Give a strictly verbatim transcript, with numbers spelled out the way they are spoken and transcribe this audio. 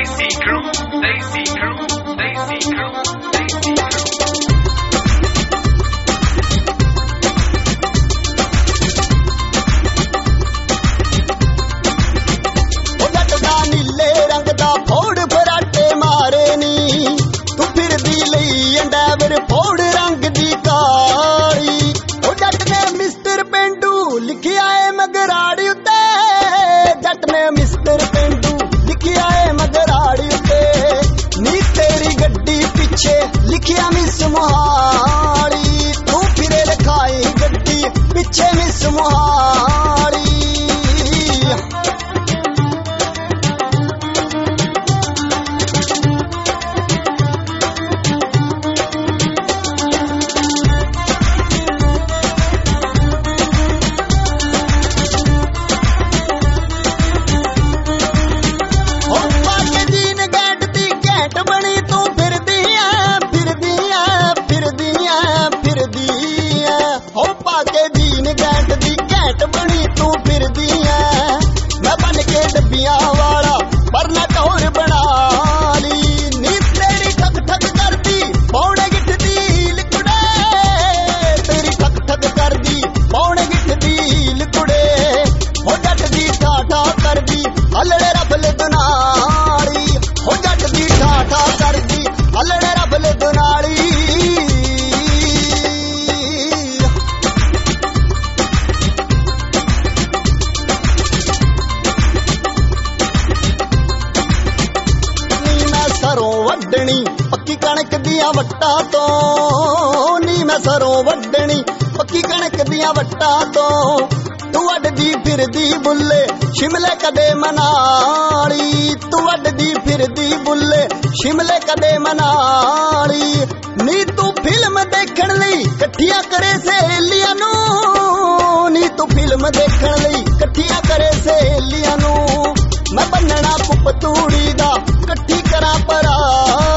Daisy Crew, Daisy Crew, Daisy Crew, Daisy Crew. ਉਹ ਜੱਟ ਦਾ ਨੀਲੇ ਰੰਗ ਦਾ ਫੋੜ ਫਰਾਟੇ ਮਾਰੇ ਨੀ ਤੂੰ ਫਿਰਦੀ ਲਈ ਅੰਡਾਵਰ ਫੋੜ ਰੰਗ ਦੀ ਕਾਲੀ। ਉਹ ਜੱਟ ਨੇ ਮਿਸਟਰ ਪਿੰਡੂ ਲਿਖਿਆ ਏ ਮਗਰਾੜੀ ਉੱਤੇ, ਜੱਟ ਨੇ ਮਿਸਟਰ ਪਿੰਡੂ ਲਿਖਿਆ ਏ ਮਗਰਾੜੀ ਉੱਤੇ। ਨੀ ਤੇਰੀ ਗੱਡੀ ਪਿੱਛੇ ਲਿਖਿਆ ਮਿਸ ਮੁਹਾਲੀ, ਤੂੰ ਫਿਰੇ ਲਿਖਾਈ ਗੱਡੀ ਪਿੱਛੇ ਮਿਸ ਮੁਹਾਲੀ। ਪੱਕੀ ਕਣਕ ਦੀਆਂ ਵੱਟਾਂ ਤੋਂ ਨੀ ਮੈਂ ਸਰੋਂ ਵੱਢਣੀ ਪੱਕੀ ਕਣਕ ਦੀਆਂ ਵੱਟਾਂ ਤੋਂ, ਤੂੰ ਵੱਢਦੀ ਫਿਰਦੀ ਬੁੱਲੇ ਸ਼ਿਮਲੇ ਕਦੇ ਮਨਾਲੀ, ਤੂੰ ਵੱਢਦੀ ਫਿਰਦੀ ਬੁੱਲੇ ਸ਼ਿਮਲੇ ਕਦੇ ਮਨਾਲੀ। ਨੀ ਤੂੰ ਫਿਲਮ ਦੇਖਣ ਲਈ ਇਕੱਠੀਆਂ ਕਰੇ ਸਹੇਲੀਆਂ ਨੂੰ, ਨੀ ਤੂੰ ਫਿਲਮ ਦੇਖਣ ਲਈ ਇਕੱਠੀਆਂ ਕਰੇ ਸਹੇਲੀਆਂ ਨੂੰ। ਮੈਂ ਬੰਨਣਾ ਪੁੱਪ ਤੂੜੀ ਦਾ ਇਕੱਠੀ ਕਰਾਂ ਪਰਾ